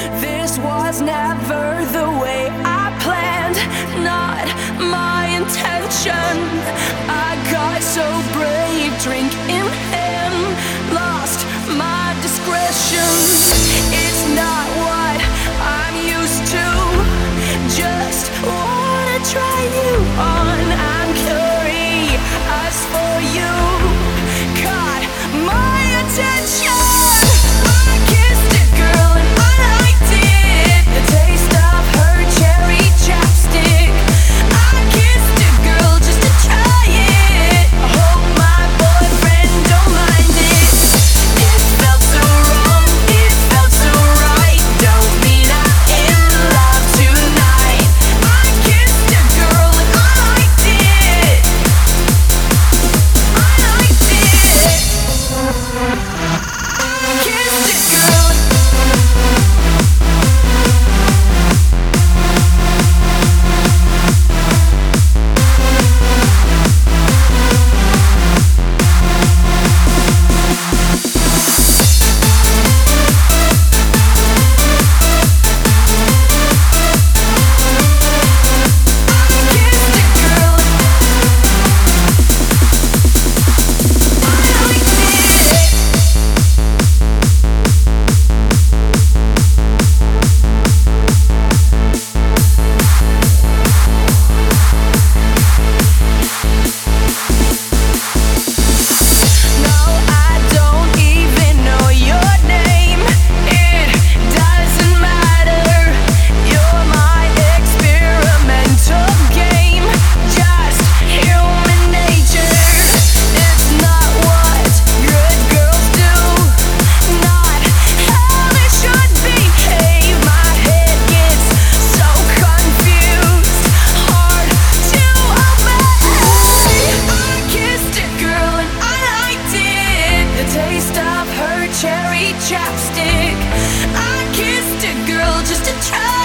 This was never the way I planned, not my intention. I got so brave, drink in hand, lost my discretion. It's not what I'm used to, just wanna try you on. I'm curious for you, caught my attention. I kissed a girl and I liked it, the taste of her cherry chapstick. I kissed a girl just to try it, I hope my boyfriend don't mind it. It felt so wrong, it felt so right, don't mean I'm in love tonight. I kissed a girl and I liked it, I liked it. Kissed a girl. Taste of her cherry chapstick. I kissed a girl just to try